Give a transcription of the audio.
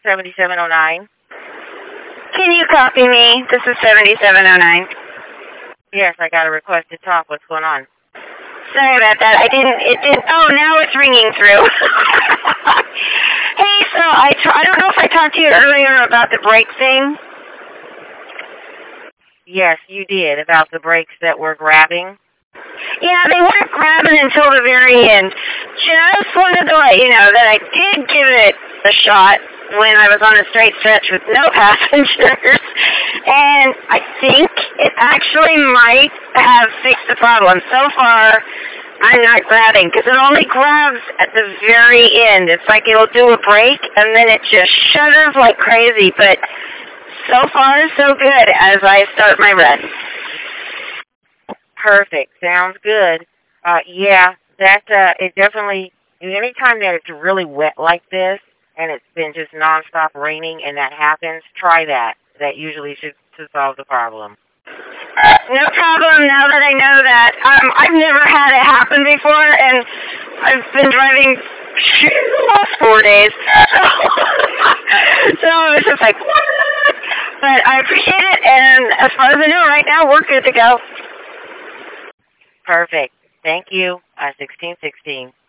7709. Can you copy me? This is 7709. Yes, I got a request to talk. What's going on? Sorry about that. Oh, now it's ringing through. Hey, so I don't know if I talked to you earlier about the brake thing. Yes, you did, about the brakes that were grabbing. Yeah, they weren't grabbing until the very end. Just wanted to let you know that I did give it a shot when I was on a straight stretch with no passengers, and I think it actually might have fixed the problem. So far, I'm not grabbing, because it only grabs at the very end. It's like it'll do a break, and then it just shudders like crazy, but so far, so good as I start my run. Perfect. Sounds good. Yeah, it definitely, anytime that it's really wet like this, and it's been just nonstop raining, and that happens, try that. That usually should solve the problem. No problem, now that I know that. I've never had it happen before, and I've been driving the last 4 days. So it's just like, what? But I appreciate it, and as far as I know right now, we're good to go. Perfect. Thank you. 1616.